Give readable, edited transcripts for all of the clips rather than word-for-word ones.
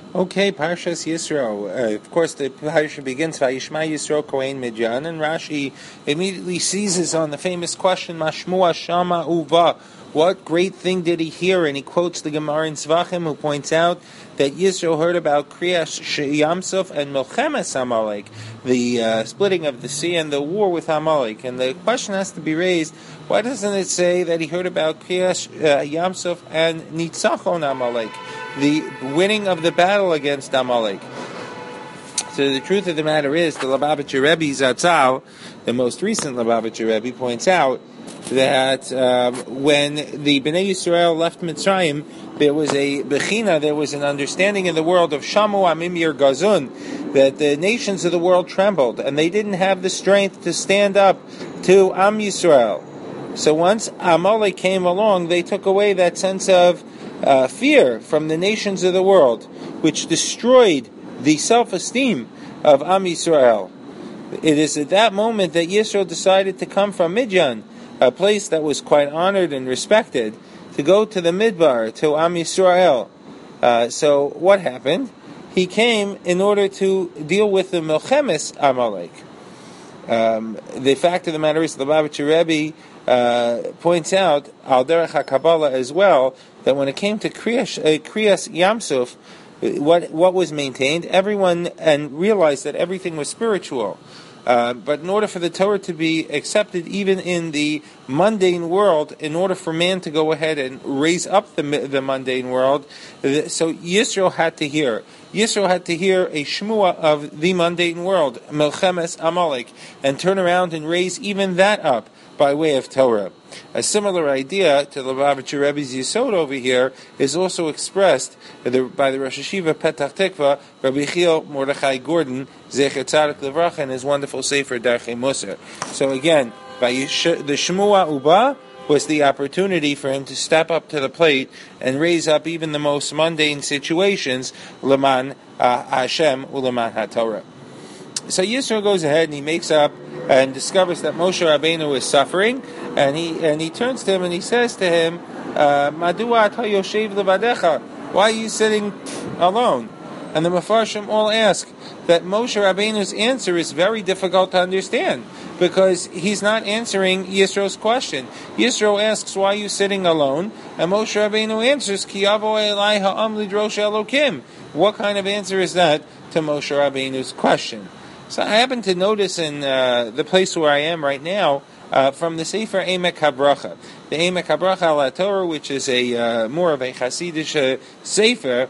Okay, Parshas Yisro. Of course, the Parsha begins by Yishma Yisro Kohen Midyan, and Rashi immediately seizes on the famous question, Mashmua Shama Uva. What great thing did he hear? And he quotes the Gemara in Zvachim, who points out that Yisro heard about Kriyas Yamsuf and Milchemes Amalek, the splitting of the sea and the war with Amalek. And the question has to be raised, why doesn't it say that he heard about Kriyas Yamsuf and Nitzachon Amalek, the winning of the battle against Amalek? So the truth of the matter is, the Lubavitcher Rebbe Zatzal, the most recent Lubavitcher Rebbe, points out that when the Bnei Yisrael left Mitzrayim, there was a bechina, there was an understanding in the world of Shamu Amimir Gazun, that the nations of the world trembled, and they didn't have the strength to stand up to Am Yisrael. So once Amalek came along, they took away that sense of fear from the nations of the world, which destroyed the self-esteem of Am Yisrael. It is at that moment that Yisro decided to come from Midyan, a place that was quite honored and respected, to go to the Midbar, to Am Yisrael. So what happened? He came in order to deal with the Milchemes Amalek. The fact of the matter is, the Lubavitcher Rebbe points out, al derech HaKabbalah as well, that when it came to Kriyas Yamsuf, what was maintained, everyone and realized that everything was spiritual. But in order for the Torah to be accepted even in the mundane world, in order for man to go ahead and raise up the mundane world, so Yisro had to hear. Yisro had to hear a shmua of the mundane world, Melchemes Amalek, and turn around and raise even that up by way of Torah. A similar idea to the Lubavitcher Rebbe's Yisod over here is also expressed by the Rosh Hashiva Petach Tikva, Rabbi Chil Mordechai Gordon, Zecher Tzadik Levracha, in his wonderful Sefer Darchei Musar. So again, by the Shemua Uba was the opportunity for him to step up to the plate and raise up even the most mundane situations, Leman Hashem Uleman HaTorah. So Yisro goes ahead and he makes up and discovers that Moshe Rabbeinu is suffering, and he turns to him and he says to him, Madua ata yoshev levadecha? Why are you sitting alone? And the Mefarshim all ask that Moshe Rabbeinu's answer is very difficult to understand, because he's not answering Yisro's question. Yisro asks, why are you sitting alone? And Moshe Rabbeinu answers, Ki yavo elai ha'am lidrosh Elokim. What kind of answer is that to Moshe Rabbeinu's question? So I happen to notice in the place where I am right now, from the Sefer Emek HaBracha. The Emek HaBracha al Torah, which is a more of a Hasidic Sefer,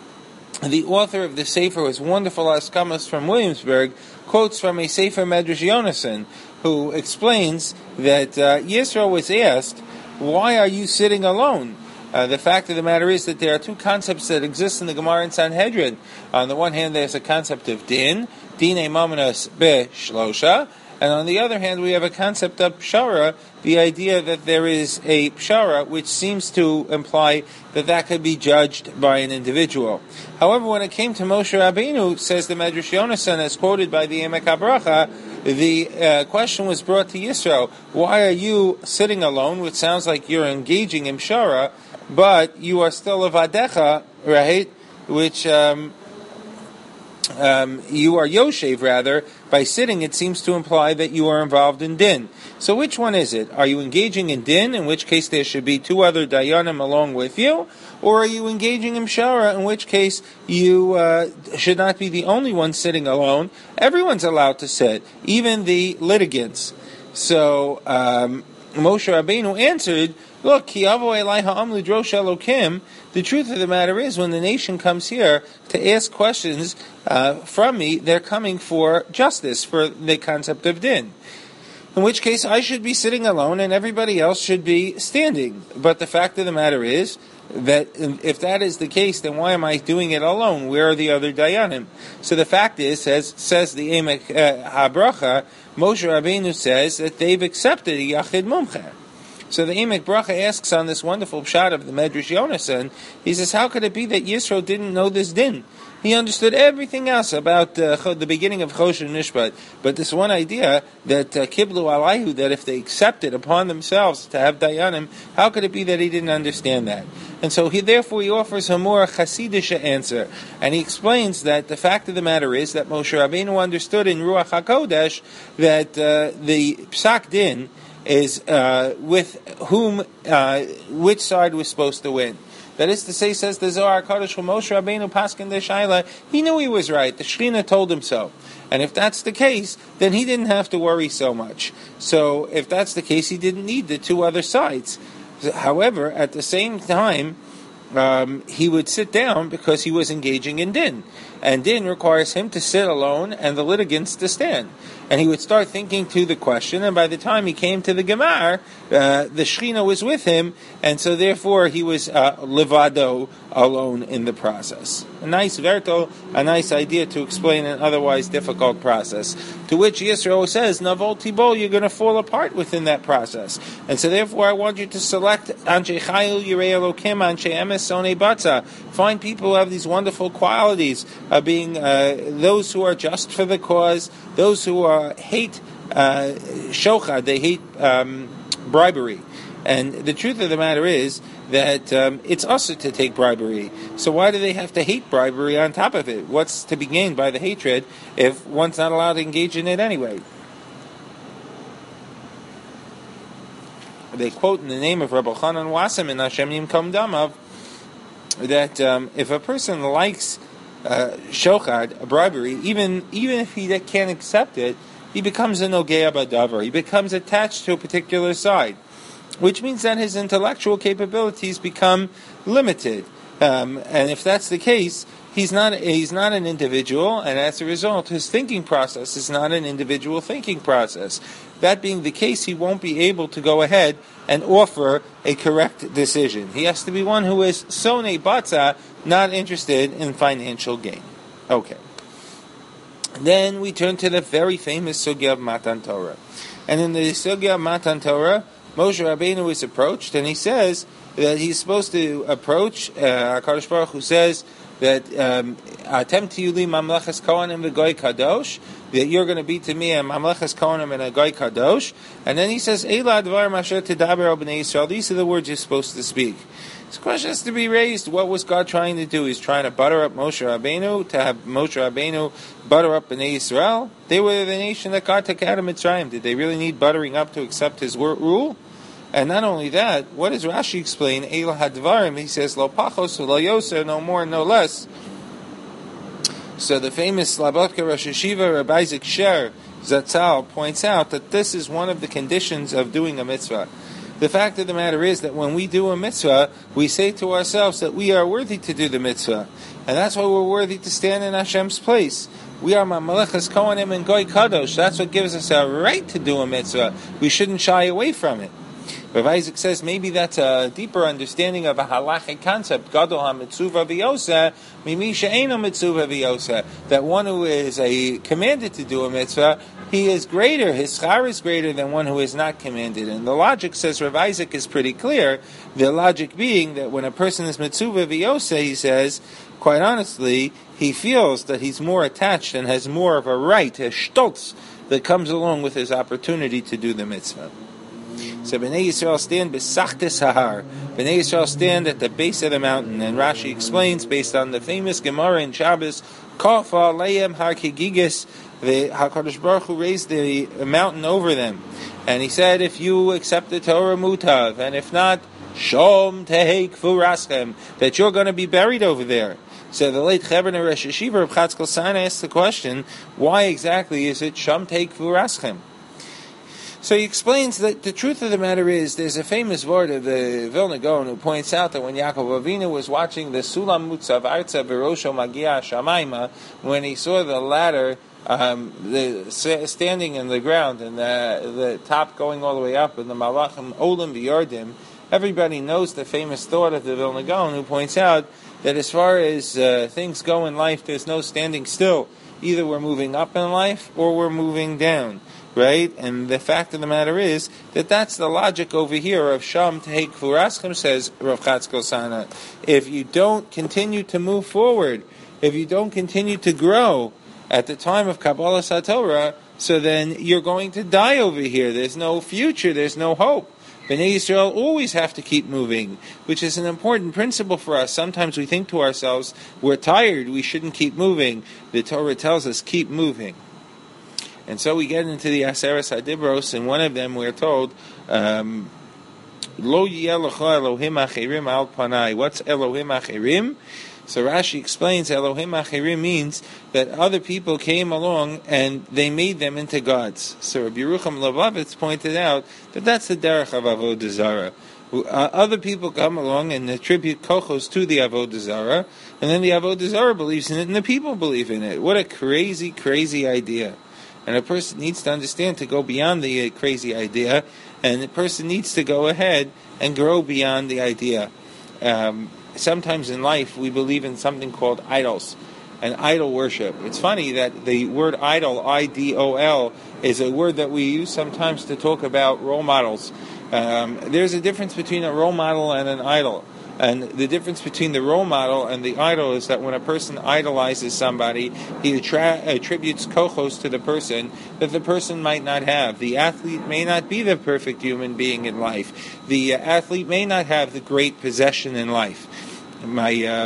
the author of the Sefer was wonderful Askamas from Williamsburg, quotes from a Sefer Medrash Yonason, who explains that Yisro was asked, why are you sitting alone? The fact of the matter is that there are two concepts that exist in the Gemara and Sanhedrin. On the one hand, there's a concept of din mamonos be-shlosha, and on the other hand, we have a concept of pshara, the idea that there is a pshara, which seems to imply that could be judged by an individual. However, when it came to Moshe Rabbeinu, says the Medrash Yonason, as quoted by the Emek HaBracha, the question was brought to Yisro, why are you sitting alone, which sounds like you're engaging in pshara, but you are still a vadecha, right, which you are Yoshev, rather. By sitting, it seems to imply that you are involved in din. So which one is it? Are you engaging in din, in which case there should be two other dayanim along with you? Or are you engaging in pshara, in which case you should not be the only one sitting alone? Everyone's allowed to sit, even the litigants. So Moshe Rabbeinu answered, look, Ki avo elai ha'am lidrosh Elokim. The truth of the matter is, when the nation comes here to ask questions from me, they're coming for justice, for the concept of din. In which case, I should be sitting alone and everybody else should be standing. But the fact of the matter is that if that is the case, then why am I doing it alone? Where are the other dayanim? So the fact is, says the Emek HaBracha, Moshe Rabbeinu says that they've accepted a Yachid Mumche. So the Emek Bracha asks on this wonderful pshat of the Medrash Yonasan, he says, how could it be that Yisro didn't know this din? He understood everything else about the beginning of Chosh and Nishpat, but this one idea that Kiblu Alayhu, that if they accepted upon themselves to have Dayanim, how could it be that he didn't understand that? And so he offers a more Hasidish answer, and he explains that the fact of the matter is that Moshe Rabbeinu understood in Ruach HaKodesh that the Psak Din is with whom, which side was supposed to win. That is to say, says the Zohar HaKadosh, Moshe Rabbeinu Paskin de Shaila, he knew he was right. The Shekhinah told him so. And if that's the case, then he didn't have to worry so much. So if that's the case, he didn't need the two other sides. However, at the same time, he would sit down because he was engaging in din. And din requires him to sit alone and the litigants to stand. And he would start thinking to the question, and by the time he came to the Gemar, the Shekhinah was with him, and so therefore he was levado, alone in the process. A nice verto, a nice idea to explain an otherwise difficult process. To which Yisro says, Navol Tibol, you're going to fall apart within that process. And so therefore I want you to select Anshe Chayil Yirei Elokim, Anshe Emes Sonei Batza. Find people who have these wonderful qualities of being those who are just for the cause, those who hate shochad, they hate bribery. And the truth of the matter is that it's usher to take bribery. So why do they have to hate bribery on top of it? What's to be gained by the hatred if one's not allowed to engage in it anyway? They quote in the name of Rabbi Chanan Wasim in Hashem Yimkom Damav that if a person likes shochad, bribery, even if he can't accept it, he becomes a nogea badavar. He becomes attached to a particular side, which means that his intellectual capabilities become limited. And if that's the case, he's not an individual, and as a result, his thinking process is not an individual thinking process. That being the case, he won't be able to go ahead and offer a correct decision. He has to be one who is sonei batza, not interested in financial gain. Okay. Then we turn to the very famous sugya of Matan Torah. And in the sugya of Matan Torah, Moshe Rabbeinu is approached, and he says that he's supposed to approach HaKadosh Baruch Hu says that Atem tiyuli mamlechas kohanim v'goy kadosh, that you're going to be to me a mamlechas kohanim and a goy kadosh. And then he says, Eila advar masher tedaber al bnei Yisrael. These are the words you're supposed to speak. This question has to be raised. What was God trying to do? He's trying to butter up Moshe Rabbeinu, to have Moshe Rabbeinu butter up Bnei Yisrael. They were the nation that God took out of Mitzrayim. Did they really need buttering up to accept His rule? And not only that, what does Rashi explain? Eila hadvarim. He says, Lo pachos lo yoser, no more, no less. So the famous Slabodka Rosh Hashiva, Rabbi Isaac Sher Zatzal, points out that this is one of the conditions of doing a mitzvah. The fact of the matter is that when we do a mitzvah, we say to ourselves that we are worthy to do the mitzvah. And that's why we're worthy to stand in Hashem's place. We are Mamalechas Kohanim and Goy Kadosh. That's what gives us a right to do a mitzvah. We shouldn't shy away from it. Rav Isaac says maybe that's a deeper understanding of a halachic concept. Gadol ha-mitzuvah v'yoseh, mimi she'eino mitzuvah v'yoseh. That one who is commanded to do a mitzvah, he is greater, his schar is greater than one who is not commanded. And the logic, says Rav Isaac, is pretty clear. The logic being that when a person is mitzuvah v'yoseh, he says, quite honestly, he feels that he's more attached and has more of a right, a stolz, that comes along with his opportunity to do the mitzvah. So Bnei Yisrael stand besachtes hahar. Bnei Yisrael stand at the base of the mountain, and Rashi explains based on the famous Gemara in Shabbos, Kofa Leim Har Kigigis, the HaKadosh Baruch Hu raised the mountain over them, and he said, if you accept the Torah mutav, and if not, Shom Tehei Kfuraschem, that you're going to be buried over there. So the late Chevron Rosh Hashiva of Chatzkel Sana asked the question, why exactly is it Shom Tehei Kfuraschem? So he explains that the truth of the matter is, there's a famous word of the Vilna Gaon who points out that when Yaakov Avinu was watching the Sulam Mutzav Arza Berosho Magia Shamayma, when he saw the ladder standing in the ground and the top going all the way up, and the Malachim Olim V'Yordim, everybody knows the famous thought of the Vilna Gaon who points out that as far as things go in life, there's no standing still. Either we're moving up in life or we're moving down. right? And the fact of the matter is that that's the logic over here of Sham Tehei Kluraschem, says Rav Chatzkel Sana. If you don't continue to move forward, if you don't continue to grow at the time of Kabbalah HaTorah, so then you're going to die over here. There's no future, there's no hope. Bnei Yisrael always have to keep moving, which is an important principle for us. Sometimes we think to ourselves, we're tired, we shouldn't keep moving. The Torah tells us, keep moving. And so we get into the Aseres HaDibros, and one of them we're told, Lo yeh lecha Elohim acherim al panai. What's Elohim acherim? So Rashi explains Elohim acherim means that other people came along and they made them into gods. So Rabbi Yerucham Levavitz pointed out that that's the derech of Avodah Zarah. Other people come along and attribute kochos to the Avodah Zarah, and then the Avodah Zarah believes in it and the people believe in it. What a crazy, crazy idea. And a person needs to understand to go beyond the crazy idea, and the person needs to go ahead and grow beyond the idea. Sometimes in life we believe in something called idols and idol worship. It's funny that the word idol, I-D-O-L, is a word that we use sometimes to talk about role models. There's a difference between a role model and an idol. And the difference between the role model and the idol is that when a person idolizes somebody, he attributes kochos to the person that the person might not have. The athlete may not be the perfect human being in life. The athlete may not have the great possession in life. My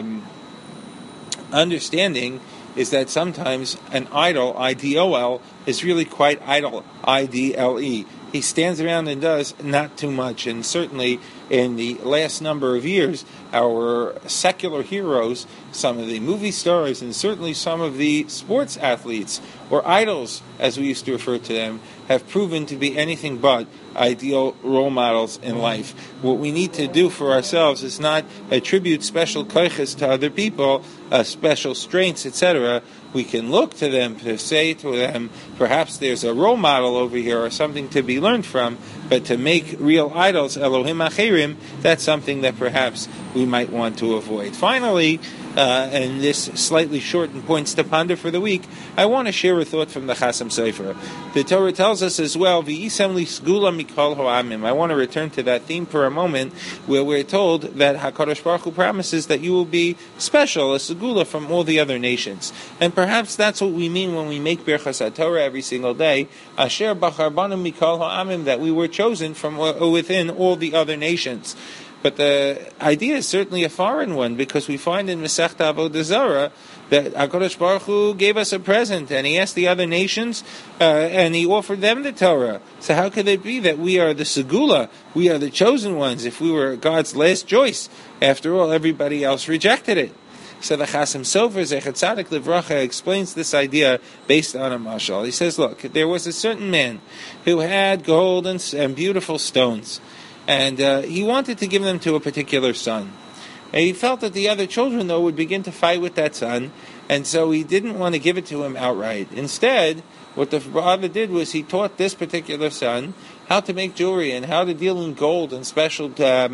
understanding is that sometimes an idol, I-D-O-L, is really quite idle, I-D-L-E. He stands around and does not too much, and certainly in the last number of years, our secular heroes, some of the movie stars, and certainly some of the sports athletes, or idols, as we used to refer to them, have proven to be anything but ideal role models in life. What we need to do for ourselves is not attribute special koiches to other people, special strengths, etc. We can look to them to say to them, perhaps there's a role model over here or something to be learned from, but to make real idols, Elohim acherim, that's something that perhaps we might want to avoid. Finally, and this slightly shortened points to ponder for the week, I want to share a thought from the Chasam Sofer. The Torah tells us as well, V'yisem li sgula mikol ha'amim. I want to return to that theme for a moment, where we're told that HaKadosh Baruch Hu promises that you will be special, a segula from all the other nations. And perhaps that's what we mean when we make Birchas HaTorah every single day, Asher bachar banu mikol ha'amim, that we were chosen from within all the other nations. But the idea is certainly a foreign one, because we find in Masechta Avodah Zarah that HaKadosh Baruch Hu gave us a present, and He asked the other nations, and He offered them the Torah. So how could it be that we are the Segula, we are the chosen ones, if we were God's last choice? After all, everybody else rejected it. So the Chasam Sofer, Zecher Tzadik Livracha, explains this idea based on a mashal. He says, look, there was a certain man who had gold and beautiful stones, and he wanted to give them to a particular son. And he felt that the other children, though, would begin to fight with that son, and so he didn't want to give it to him outright. Instead, what the father did was he taught this particular son how to make jewelry and how to deal in gold and special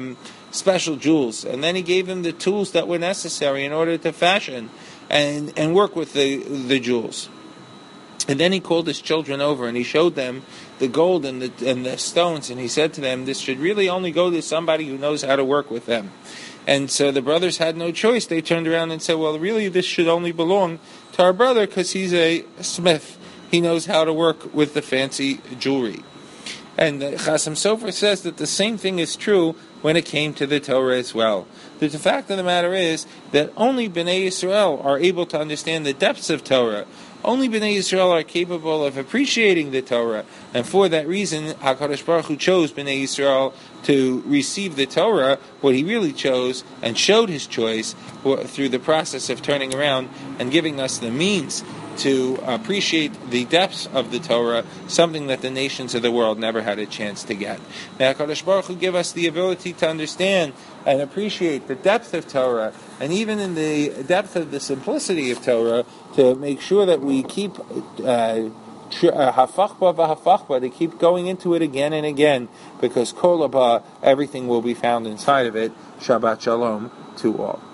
jewels. And then he gave him the tools that were necessary in order to fashion and work with the jewels. And then he called his children over and he showed them the gold and the stones, and he said to them, this should really only go to somebody who knows how to work with them. And so the brothers had no choice. They turned around and said, well, really, this should only belong to our brother because he's a smith. He knows how to work with the fancy jewelry. And the Chasam Sofer says that the same thing is true when it came to the Torah as well. The fact of the matter is that only Bnei Yisrael are able to understand the depths of Torah. Only Bnei Yisrael are capable of appreciating the Torah, and for that reason, HaKadosh Baruch Hu chose Bnei Yisrael to receive the Torah. What He really chose and showed His choice through the process of turning around and giving us the means to appreciate the depths of the Torah, something that the nations of the world never had a chance to get. May HaKadosh Baruch Hu give us the ability to understand and appreciate the depth of Torah, and even in the depth of the simplicity of Torah, to make sure that we keep hafachba v'hafachba, to keep going into it again and again, because kol haba, everything will be found inside of it. Shabbat Shalom to all.